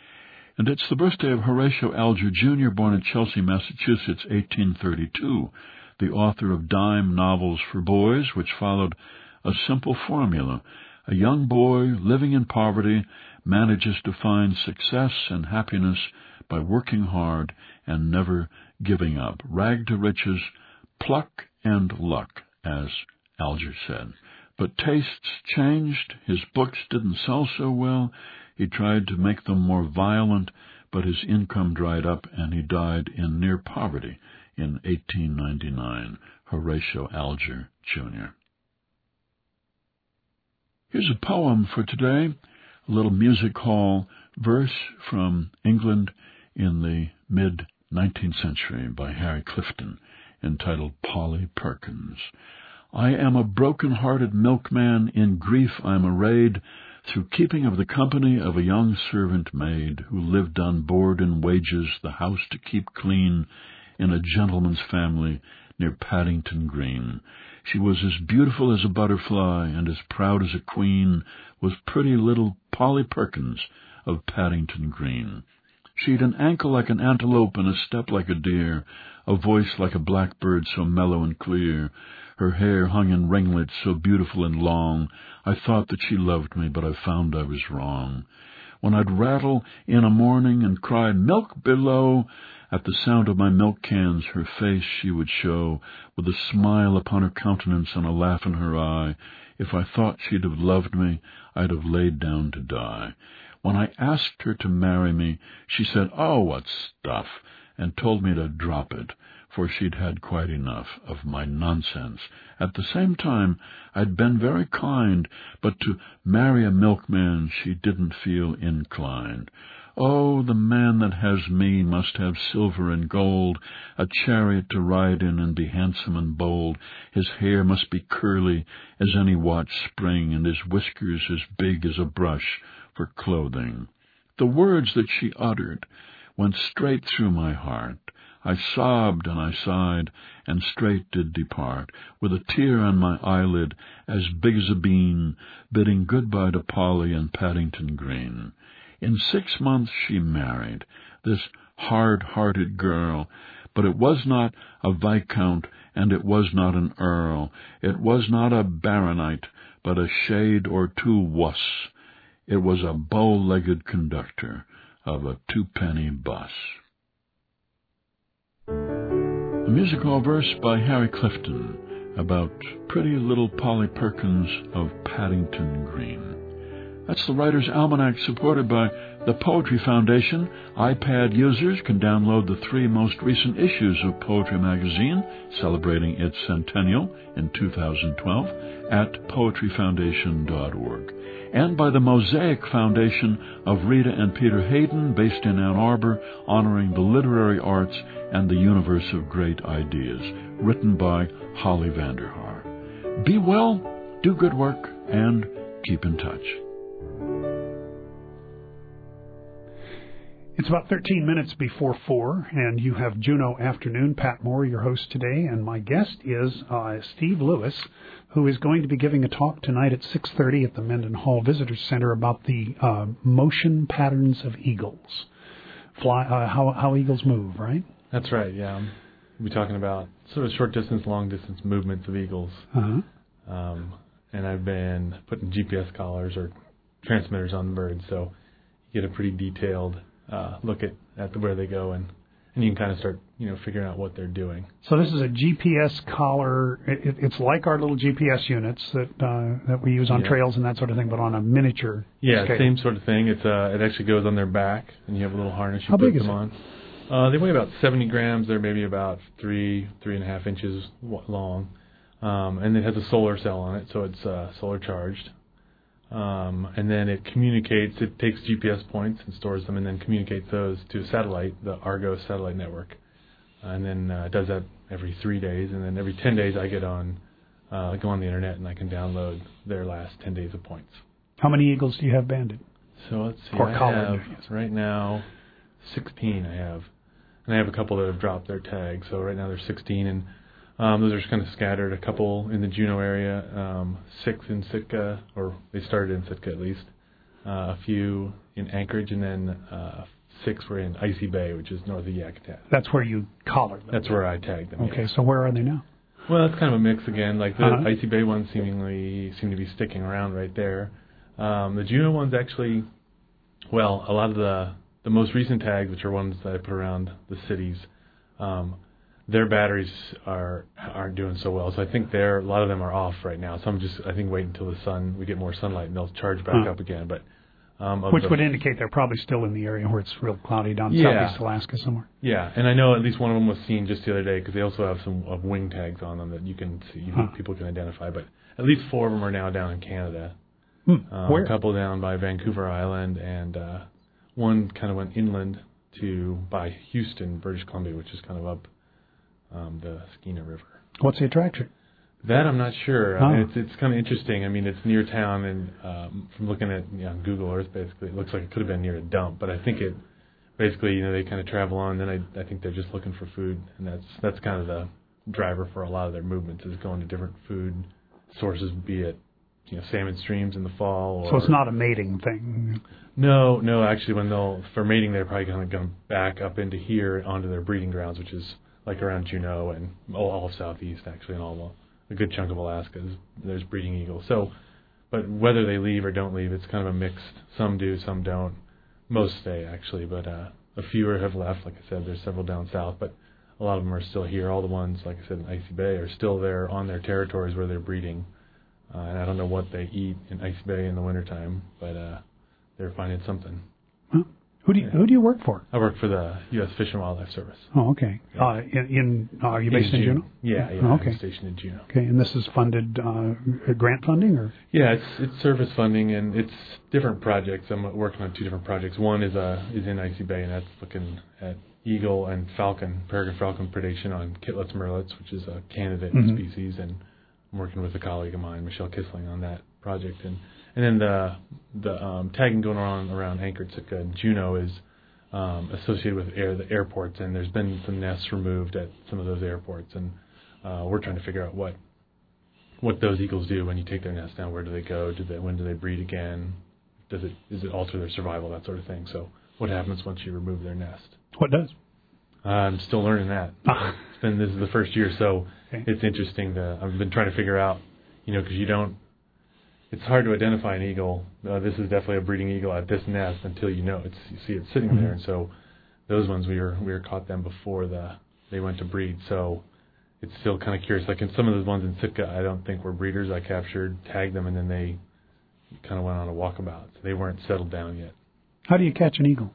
And it's the birthday of Horatio Alger, Junior, born in Chelsea, Massachusetts, eighteen thirty-two, the author of dime novels for boys, which followed a simple formula. A young boy living in poverty manages to find success and happiness by working hard and never giving up. Rag to riches, pluck and luck, as Alger said. But tastes changed. His books didn't sell so well. He tried to make them more violent, but his income dried up and he died in near poverty in eighteen ninety-nine. Horatio Alger, Junior Here's a poem for today, a little music hall verse from England in the mid-nineteenth century by Harry Clifton, entitled Polly Perkins. I am a broken-hearted milkman, in grief I'm arrayed, through keeping of the company of a young servant maid, who lived on board and wages, the house to keep clean, in a gentleman's family near Paddington Green. She was as beautiful as a butterfly, and as proud as a queen, was pretty little Polly Perkins of Paddington Green. She'd an ankle like an antelope and a step like a deer, a voice like a blackbird so mellow and clear. Her hair hung in ringlets so beautiful and long. I thought that she loved me, but I found I was wrong. When I'd rattle in a morning and cry, "Milk below," at the sound of my milk cans her face she would show, with a smile upon her countenance and a laugh in her eye. If I thought she'd have loved me, I'd have laid down to die. When I asked her to marry me, she said, "Oh, what stuff," and told me to drop it, for she'd had quite enough of my nonsense. At the same time, I'd been very kind, but to marry a milkman she didn't feel inclined. Oh, the man that has me must have silver and gold, a chariot to ride in and be handsome and bold. His hair must be curly as any watch spring, and his whiskers as big as a brush for clothing. The words that she uttered went straight through my heart. I sobbed and I sighed, and straight did depart, with a tear on my eyelid as big as a bean, bidding good-bye to Polly and Paddington Green. In six months she married, this hard-hearted girl, but it was not a viscount, and it was not an earl. It was not a baronet, but a shade or two wuss. It was a bow-legged conductor of a two-penny bus. A music hall verse by Harry Clifton about pretty little Polly Perkins of Paddington Green. That's the Writer's Almanac, supported by the Poetry Foundation. iPad users can download the three most recent issues of Poetry Magazine, celebrating its centennial in two thousand twelve, at poetry foundation dot org. And by the Mosaic Foundation of Rita and Peter Hayden, based in Ann Arbor, honoring the literary arts and the universe of great ideas, written by Holly Vanderhaar. Be well, do good work, and keep in touch. It's about thirteen minutes before four, and you have Juneau Afternoon. Pat Moore, your host today, and my guest is uh, Steve Lewis, who is going to be giving a talk tonight at six thirty at the Mendenhall Visitors Center about the uh, motion patterns of eagles. Fly, uh, how, how eagles move, right? That's right, yeah. We'll be talking about sort of short-distance, long-distance movements of eagles. Uh-huh. Um, and I've been putting G P S collars or transmitters on the birds, so you get a pretty detailed uh, look at, at where they go, and, and you can kind of start, you know, figuring out what they're doing. So this is a G P S collar. It, it's like our little G P S units that uh, that we use on Yeah. trails and that sort of thing, but on a miniature Yeah, scale. same sort of thing. It's uh, it actually goes on their back, and you have a little harness you How put big is them it? on. Uh, they weigh about seventy grams. They're maybe about three, three and a half inches w- long, um, and it has a solar cell on it, so it's uh, solar charged. Um, and then it communicates. It takes G P S points and stores them, and then communicates those to a satellite, the Argo satellite network. And then uh, it does that every three days, and then every ten days I get on, uh, go on the internet, and I can download their last ten days of points. How many eagles do you have banded? So let's see. Or I collared, have right now sixteen. I have, and I have a couple that have dropped their tag. So right now there's sixteen, and um, those are just kind of scattered. A couple in the Juneau area, um, six in Sitka, or they started in Sitka at least. Uh, a few in Anchorage, and then uh, six were in Icy Bay, which is north of Yakutat. That's where you collar them. That's where I tagged them. Okay, yeah. so where are they now? Well, it's kind of a mix again. Like the Uh-huh. Icy Bay ones seemingly seem to be sticking around right there. Um, the Juneau ones actually, well, a lot of the the most recent tags, which are ones that I put around the cities, um, their batteries are aren't doing so well. So I think they're a lot of them are off right now. So I'm just I think wait until the sun we get more sunlight and they'll charge back Huh. up again. But um, of Which the, would indicate they're probably still in the area where it's real cloudy down Yeah. southeast Alaska somewhere. Yeah, and I know at least one of them was seen just the other day because they also have some of wing tags on them that you can see, you, Huh. people can identify. But at least four of them are now down in Canada. Hmm. Um, Where? A couple down by Vancouver Island, and uh, one kind of went inland to by Houston, British Columbia, which is kind of up um, the Skeena River. What's the attraction? That I'm not sure. Oh. I mean, it's it's kind of interesting. I mean, it's near town, and um, from looking at you know, Google Earth, basically, it looks like it could have been near a dump. But I think it basically, you know, they kind of travel on. Then I I think they're just looking for food, and that's that's kind of the driver for a lot of their movements is going to different food sources, be it you know salmon streams in the fall. Or, So it's not a mating thing. No, no. Actually, when they'll for mating, they're probably going to go back up into here onto their breeding grounds, which is like around Juneau and all, all of southeast actually, and all the a good chunk of Alaska is there's breeding eagles. So, but whether they leave or don't leave, it's kind of a mixed. Some do, some don't. Most stay actually, but uh, a few have left. Like I said, there's several down south, but a lot of them are still here. All the ones, like I said, in Icy Bay are still there on their territories where they're breeding. Uh, and I don't know what they eat in Icy Bay in the wintertime, but uh, they're finding something. Huh? Who do you, who do you work for? I work for the U S Fish and Wildlife Service. Oh, okay. Uh, in, in uh, are you based in, Juneau? Juneau? Yeah, yeah. Oh, I'm okay. stationed in Juneau. Okay, and this is funded uh, grant funding, or? Yeah, it's it's service funding, and it's different projects. I'm working on two different projects. One is uh is in Icy Bay, and that's looking at eagle and falcon, peregrine falcon predation on Kitlets merlets, which is a candidate Mhm. species, and I'm working with a colleague of mine, Michelle Kissling, on that project. And and then the the um, tagging going on around Anchorage, Sitka, and Juneau is um, associated with air the airports, and there's been some nests removed at some of those airports, and uh, we're trying to figure out what what those eagles do when you take their nest down. Where do they go? Do they when do they breed again? Does it is it alter their survival? That sort of thing. So what happens once you remove their nest? What does? Uh, I'm still learning that. It's been this is the first year, so Okay. it's interesting. To, I've been trying to figure out, you know, because you don't. It's hard to identify an eagle. Uh, this is definitely a breeding eagle at this nest until you know it's you see it sitting Mhm. there. And so those ones we were we were caught them before the they went to breed. So it's still kind of curious. Like in some of those ones in Sitka, I don't think were breeders. I captured, tagged them, and then they kind of went on a walkabout. So they weren't settled down yet. How do you catch an eagle?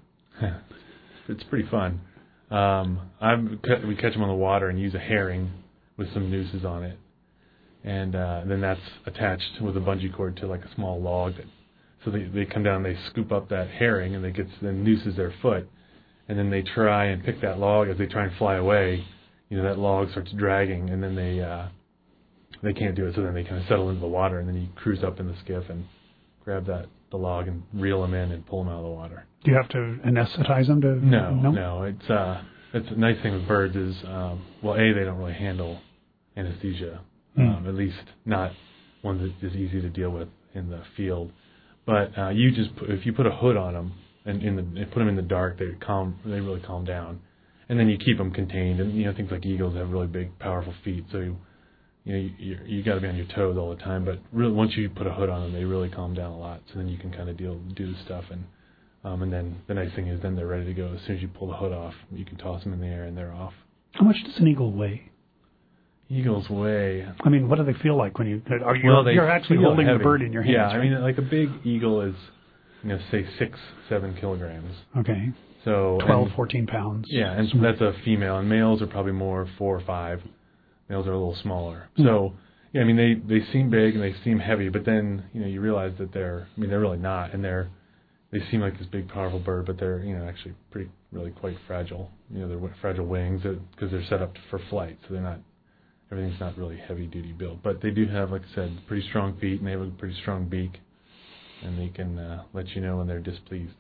It's pretty fun. Um, I'm, we catch them on the water and use a herring with some nooses on it, and uh, then that's attached with a bungee cord to like a small log. That, so they they come down, and they scoop up that herring, and they get the nooses their foot, and then they try and pick that log as they try and fly away. You know that log starts dragging, and then they uh, they can't do it. So then they kind of settle into the water, and then you cruise up in the skiff and grab that the log and reel them in and pull them out of the water. Do you have to anesthetize them to? No, no. no. It's uh, it's a nice thing with birds is um, well, a they don't really handle anesthesia, Mm. um, at least not one that is easy to deal with in the field. But uh, you just put, if you put a hood on them and in the and put them in the dark, they calm. They really calm down, and then you keep them contained. And you know things like eagles have really big, powerful feet, so you you know you you, you got to be on your toes all the time. But really, once you put a hood on them, they really calm down a lot. So then you can kind of deal do the stuff and. Um, and then the nice thing is then they're ready to go. As soon as you pull the hood off, you can toss them in the air and they're off. How much does an eagle weigh? Eagles weigh. I mean, what do they feel like when you are you Well, they you're actually feel holding heavy. the bird in your hands? Yeah, right? I mean, like a big eagle is, you know, say six, seven kilograms. Okay. So twelve, and, fourteen pounds. Yeah, and so that's a female, and males are probably more four or five. Males are a little smaller. Mm. So yeah, I mean, they they seem big and they seem heavy, but then you know you realize that they're, I mean, they're really not, and they're. They seem like this big, powerful bird, but they're, you know, actually pretty, really quite fragile. You know, they're fragile wings because they're set up for flight, so they're not. Everything's not really heavy-duty built, but they do have, like I said, pretty strong feet, and they have a pretty strong beak, and they can uh, let you know when they're displeased.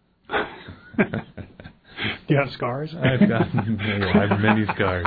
Do you have scars? I've got, I have many scars.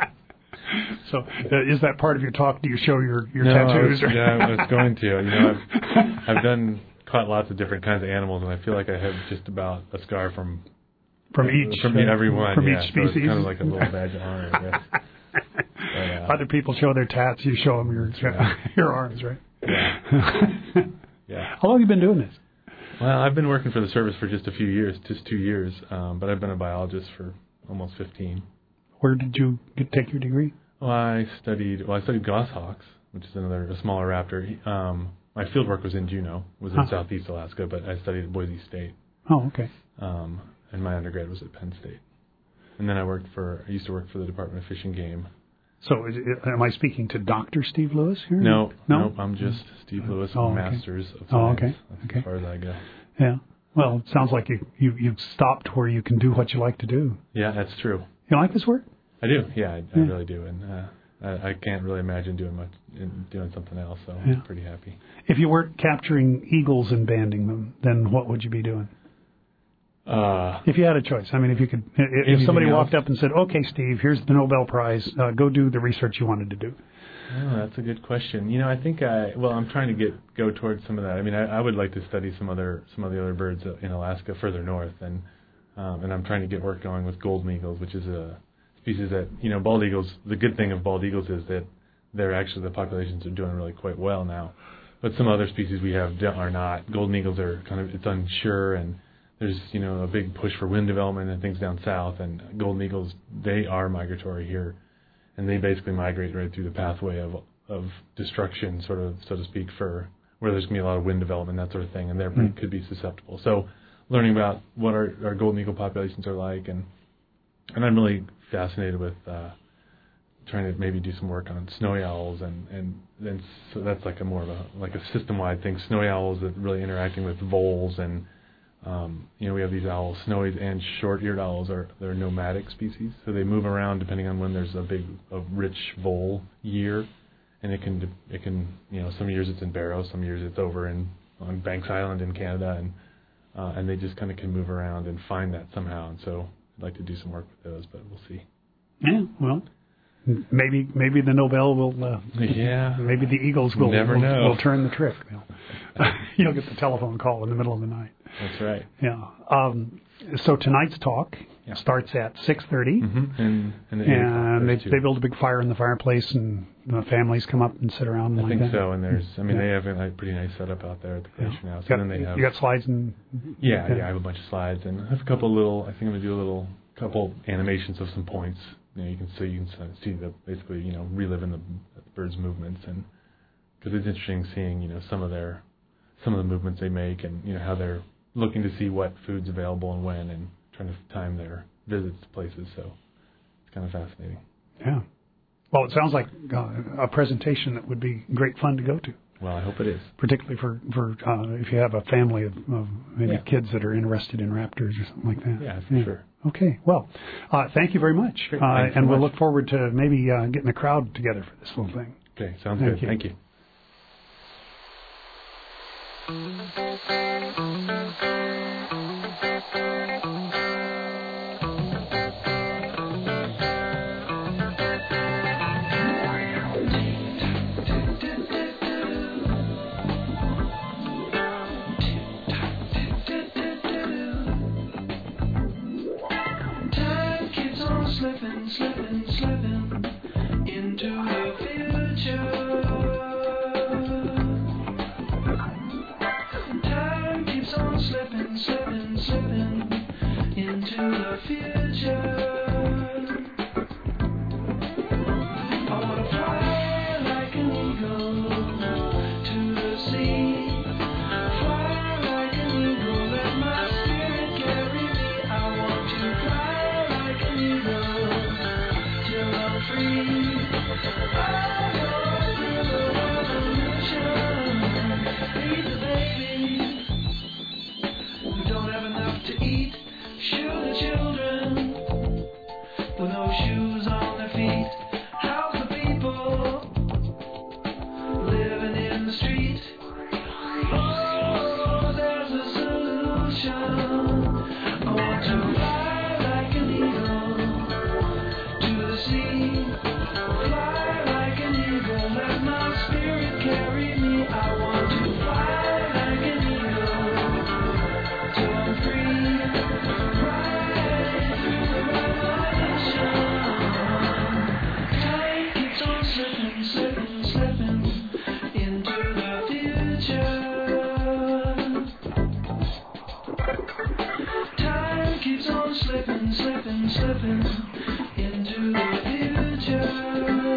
So, uh, is that part of your talk? Do you show your your no, tattoos? I was, yeah, I was going to. You know, I've, I've done. Caught lots of different kinds of animals, and I feel like I have just about a scar from from each from every one. from yeah. each species. So it's kind of like a little badge of honor, I guess. But, uh, other people show their tats, you show them your right. your arms, right? Yeah. yeah. How long have you been doing this? Well, I've been working for the service for just a few years, just two years, um, but I've been a biologist for almost fifteen. Where did you get, take your degree? Well, I studied well. I studied goshawks, which is another a smaller raptor. Um, My field work was in Juneau, was in huh. southeast Alaska, but I studied at Boise State. Oh, okay. Um, and my undergrad was at Penn State. And then I worked for, I used to work for the Department of Fish and Game. So is it, am I speaking to Doctor Steve Lewis here? No, no, nope, I'm just Steve Lewis, oh, okay. Masters of Science. Oh, okay. That's okay. as far as I go. Yeah. Well, it sounds like you, you, you've stopped where you can do what you like to do. Yeah, that's true. You like this work? I do, yeah, I, yeah. I really do. And uh, I, I can't really imagine doing much, doing something else, so yeah. I'm pretty happy. If you weren't capturing eagles and banding them, then what would you be doing? Uh, if you had a choice, I mean, if you could, if, if somebody else? walked up and said, "Okay, Steve, here's the Nobel Prize. Uh, go do the research you wanted to do." Oh, that's a good question. You know, I think I well, I'm trying to get go towards some of that. I mean, I, I would like to study some other some of the other birds in Alaska further north, and um, and I'm trying to get work going with golden eagles, which is a species that, you know, bald eagles. The good thing of bald eagles is that they're actually the populations are doing really quite well now, but some other species we have are not. Golden eagles are kind of it's unsure, and there's, you know, a big push for wind development and things down south, and golden eagles, they are migratory here, and they basically migrate right through the pathway of of destruction, sort of, so to speak, for where there's going to be a lot of wind development, that sort of thing, and they mm. could be susceptible. So learning about what our, our golden eagle populations are like, and and I'm really fascinated with uh, trying to maybe do some work on snowy owls, and, and then so that's like a more of a like a system-wide thing. Snowy owls that really interacting with voles, and Um, you know, we have these owls, snowies and short-eared owls are they're nomadic species, so they move around depending on when there's a big, a rich vole year, and it can it can you know some years it's in Barrow, some years it's over in on Banks Island in Canada, and uh, and they just kind of can move around and find that somehow, and so I'd like to do some work with those, but we'll see. Yeah, well, maybe maybe the Nobel will. Uh, yeah. Maybe the Eagles will Never will, know. will turn the trick. You'll get the telephone call in the middle of the night. That's right. Yeah. Um, so tonight's talk yeah. starts at six thirty, mm-hmm. and, and, and they, they build a big fire in the fireplace, and the families come up and sit around. And I like think that. so. And there's, I mean, yeah. they have a pretty nice setup out there at the Glacier yeah. now. So got, then they have. You got slides and. Yeah, yeah, yeah, I have a bunch of slides, and I have a couple little. I think I'm gonna do a little couple animations of some points. You know, you can so you can see the basically you know reliving the, the birds' movements, and because it's interesting seeing you know some of their some of the movements they make, and you know how they're looking to see what food's available and when, and trying to time their visits to places. So it's kind of fascinating. Yeah. Well, it sounds like uh, a presentation that would be great fun to go to. Well, I hope it is. Particularly for, for uh, if you have a family of, of maybe yeah. kids that are interested in raptors or something like that. Yeah, for yeah. sure. Okay. Well, uh, thank you very much. Great. Uh, and so we'll much. look forward to maybe uh, getting a crowd together for this little thing. Okay, sounds thank good. You. Thank you. Slipping, slipping, slipping into the future. Time keeps on slipping, slipping, slipping into the future. I wanna fly like an eagle to the sea. Fly like an eagle, let my spirit carry me. I want to fly like an eagle till I'm free. I go through the revolution. Lead the baby who don't have enough to eat. Shoot the children with no shoes on their feet. Help the people living in the street. Oh, there's a solution. I want to fly like an eagle to the sea. Fly like an eagle, let my spirit carry me. I want to fly like an eagle till I'm free. Right through the revolution. Time keeps on slipping, slipping, slipping into the future. Time keeps on slipping, slipping, slipping into the future.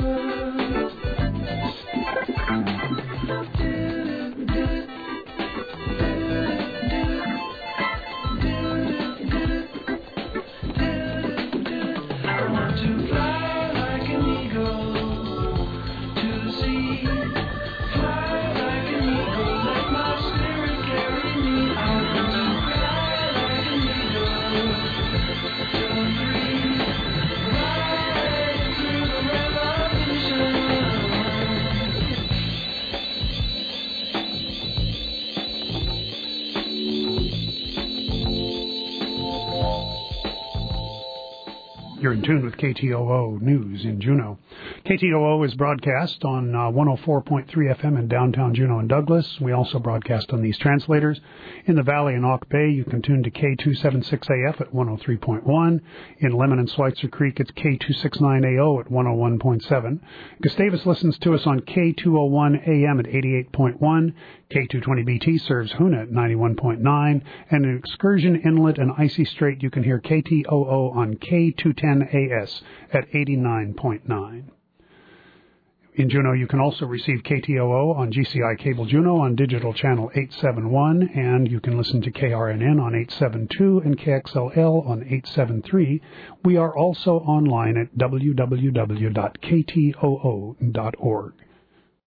I want to fly like an eagle to the sea. Fly like an eagle, let my spirit carry me. I want to fly like an eagle till I'm free. Right through the revolution. You're in tune with K T O O News in Juneau. K T O O is broadcast on uh, one oh four point three F M in downtown Juneau and Douglas. We also broadcast on these translators. In the Valley and Auk Bay, you can tune to K two seventy-six A F at one oh three point one. In Lemon and Schweitzer Creek, it's K two sixty-nine A O at one oh one point seven. Gustavus listens to us on K two oh one A M at eighty-eight point one. K two twenty B T serves Hoonah at ninety-one point nine. And in Excursion Inlet and Icy Strait, you can hear K T O O on K two ten A S at eighty-nine point nine. In Juneau, you can also receive K T O O on G C I Cable Juneau on digital channel eight seventy-one, and you can listen to K R N N on eight seventy-two and K X L L on eight seventy-three. We are also online at w w w dot k t o o dot org.